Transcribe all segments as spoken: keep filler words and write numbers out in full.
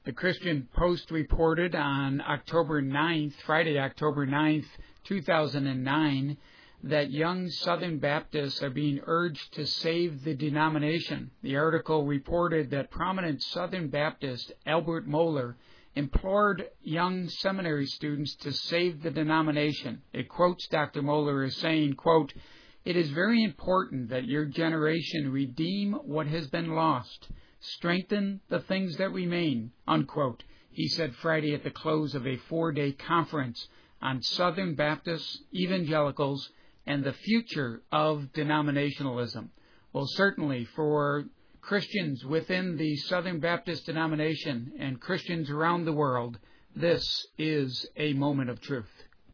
The Christian Post reported on October ninth, Friday, October ninth, two thousand nine, that young Southern Baptists are being urged to save the denomination. The article reported that prominent Southern Baptist Albert Mohler implored young seminary students to save the denomination. It quotes Doctor Mohler as saying, quote, "It is very important that your generation redeem what has been lost, strengthen the things that remain," unquote. He said Friday at the close of a four-day conference on Southern Baptists, evangelicals, and the future of denominationalism. Well, certainly for Christians within the Southern Baptist denomination and Christians around the world, this is a moment of truth.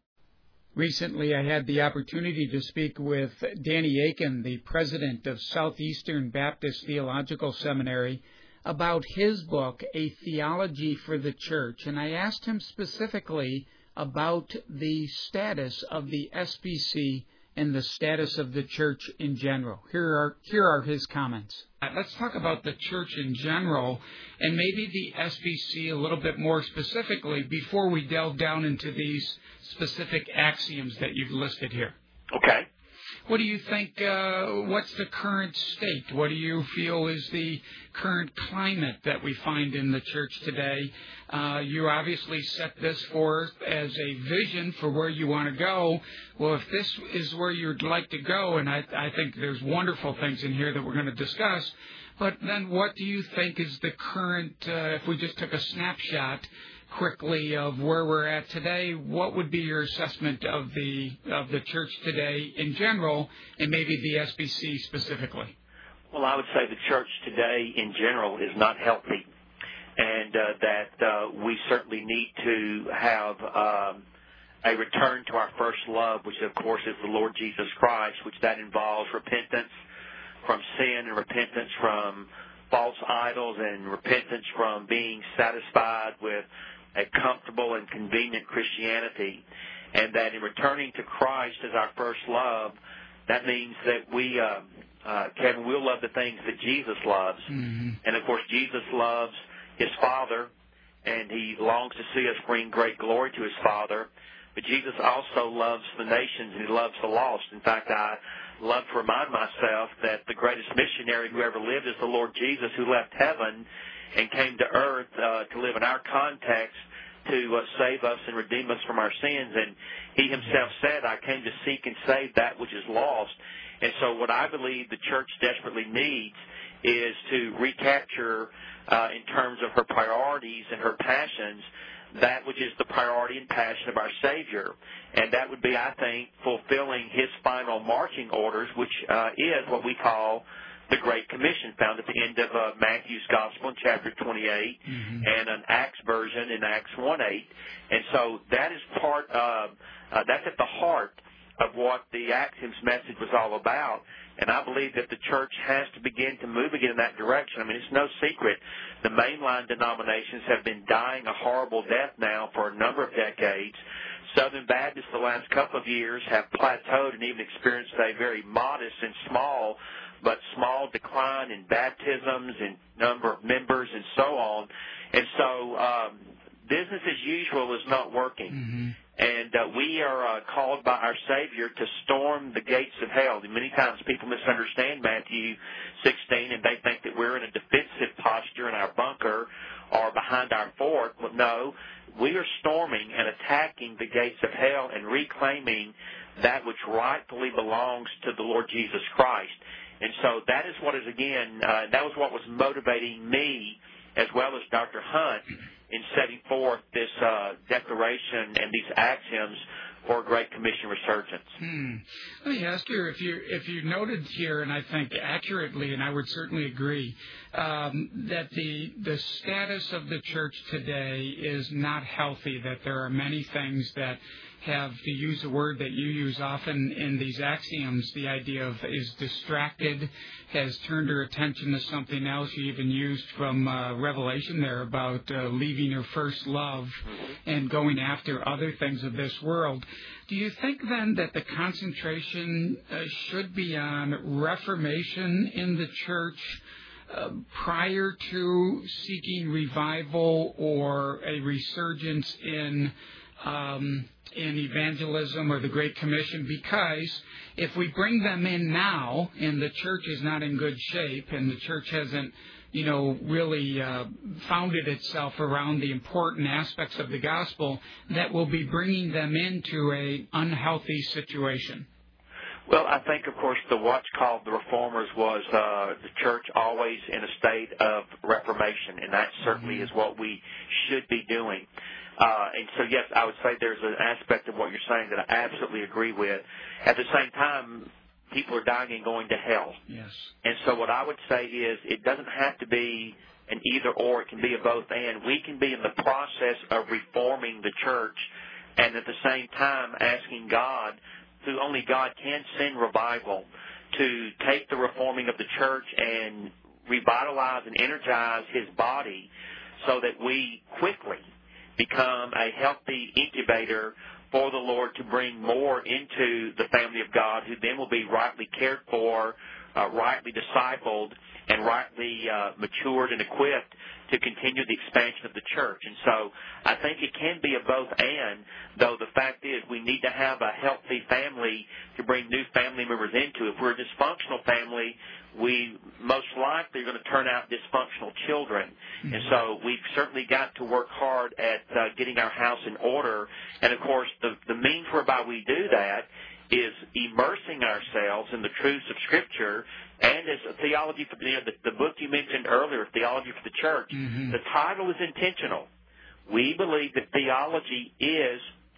Recently, I had the opportunity to speak with Danny Akin, the president of Southeastern Baptist Theological Seminary, about his book, A Theology for the Church, and I asked him specifically about the status of the S B C and the status of the church in general. Here are here are his comments. Let's talk about the church in general and maybe the S B C a little bit more specifically before we delve down into these specific axioms that you've listed here. Okay. What do you think, uh, what's the current state? What do you feel is the current climate that we find in the church today? Uh, you obviously set this forth as a vision for where you want to go. Well, if this is where you'd like to go, and I, I think there's wonderful things in here that we're going to discuss, but then what do you think is the current, uh, if we just took a snapshot quickly of where we're at today, what would be your assessment of the of the church today in general, and maybe the S B C specifically? Well, I would say the church today in general is not healthy, and uh, that uh, we certainly need to have um, a return to our first love, which of course is the Lord Jesus Christ, which that involves repentance from sin and repentance from false idols and repentance from being satisfied with a comfortable and convenient Christianity, and that in returning to Christ as our first love, that means that we, uh, uh, Kevin, we'll love the things that Jesus loves. Mm-hmm. And, of course, Jesus loves His Father, and He longs to see us bring great glory to His Father. But Jesus also loves the nations, and He loves the lost. In fact, I love to remind myself that the greatest missionary who ever lived is the Lord Jesus, who left heaven and came to earth uh, to live in our context to uh, save us and redeem us from our sins. And He Himself said, "I came to seek and save that which is lost." And so what I believe the church desperately needs is to recapture, uh, in terms of her priorities and her passions, that which is the priority and passion of our Savior. And that would be, I think, fulfilling His final marching orders, which uh, is what we call the Great Commission, found at the end of uh, Matthew's Gospel in chapter twenty-eight, mm-hmm. and an Acts version in Acts one eight. And so that is part of, uh, that's at the heart of what the Axioms message was all about. And I believe that the church has to begin to move again in that direction. I mean, it's no secret. The mainline denominations have been dying a horrible death now for a number of decades. Southern Baptists the last couple of years have plateaued and even experienced a very modest and small but small decline in baptisms and number of members and so on. And so um, business as usual is not working. Mm-hmm. And uh, we are uh, called by our Savior to storm the gates of hell. And many times people misunderstand Matthew sixteen, and they think that we're in a defensive posture in our bunker or behind our fort. Well, no, we are storming and attacking the gates of hell and reclaiming that which rightfully belongs to the Lord Jesus Christ. And so that is what is, again, uh, that was what was motivating me as well as Doctor Hunt in setting forth this uh, declaration and these axioms for a Great Commission resurgence. Hmm. Let me ask you if you if you noted here, and I think accurately, and I would certainly agree, um, that the the status of the church today is not healthy. That there are many things that have, to use a word that you use often in these axioms, the idea of is distracted, has turned her attention to something else. You even used from uh, Revelation there about uh, leaving her first love and going after other things of this world. Do you think then that the concentration uh, should be on reformation in the church, uh, prior to seeking revival or a resurgence in um, in evangelism or the Great Commission, because if we bring them in now and the church is not in good shape and the church hasn't, you know, really uh, founded itself around the important aspects of the gospel, that will be bringing them into a unhealthy situation. Well, I think, of course, the what's called the Reformers was uh, the church always in a state of reformation, and that certainly mm-hmm. is what we should be doing. Uh, and so, yes, I would say there's an aspect of what you're saying that I absolutely agree with. At the same time, people are dying and going to hell. Yes. And so what I would say is it doesn't have to be an either or. It can be a both and. We can be in the process of reforming the church and at the same time asking God, who only God can send revival, to take the reforming of the church and revitalize and energize His body so that we quickly become a healthy incubator for the Lord to bring more into the family of God, who then will be rightly cared for, uh, rightly discipled, and rightly uh, matured and equipped to continue the expansion of the church. And so I think it can be a both and, though the fact is we need to have a healthy family to bring new family members into. If we're a dysfunctional family, we most likely are going to turn out dysfunctional children. Mm-hmm. And so we've certainly got to work hard at uh, getting our house in order. And, of course, the, the means whereby we do that is immersing ourselves in the truths of Scripture, and as a theology for you know, the, the book you mentioned earlier, Theology for the Church. Mm-hmm. The title is intentional. We believe that theology is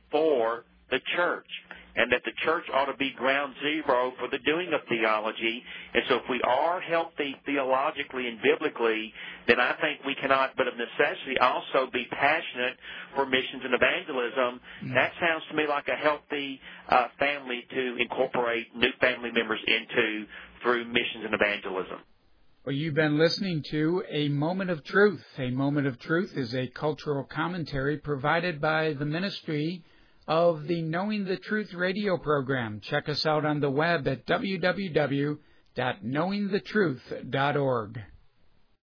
for the church, and that the church ought to be ground zero for the doing of theology. And so if we are healthy theologically and biblically, then I think we cannot, but of necessity, also be passionate for missions and evangelism. Mm-hmm. That sounds to me like a healthy uh, family to incorporate new family members into through missions and evangelism. Well, you've been listening to A Moment of Truth. A Moment of Truth is a cultural commentary provided by the ministry of the Knowing the Truth radio program. Check us out on the web at w w w dot knowing the truth dot org.